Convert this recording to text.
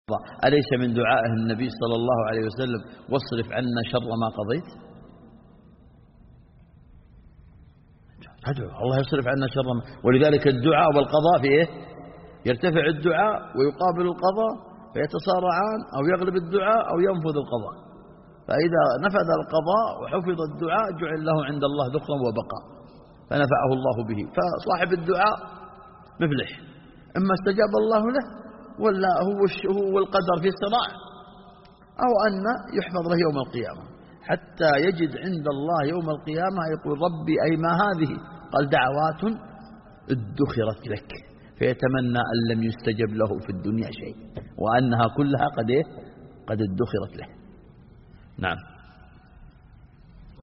أليس من دعائه النبي صلى الله عليه وسلم واصرف عنا شر ما قضيت؟ ادعو الله يصرف عنا شر ما. ولذلك الدعاء والقضاء في إيه؟ يرتفع الدعاء ويقابل القضاء فيتصارعان، أو يغلب الدعاء أو ينفذ القضاء. فإذا نفذ القضاء وحفظ الدعاء جعل له عند الله ذخرا وبقاء فنفعه الله به. فصاحب الدعاء مفلح، إما استجاب الله له ولا هو القدر في صراع، أو أن يحفظ له يوم القيامة حتى يجد عند الله يوم القيامة يقول ربي أي ما هذه؟ قال دعوات ادخرت لك، فيتمنى أن لم يستجب له في الدنيا شيء وأنها كلها قد ادخرت له. نعم.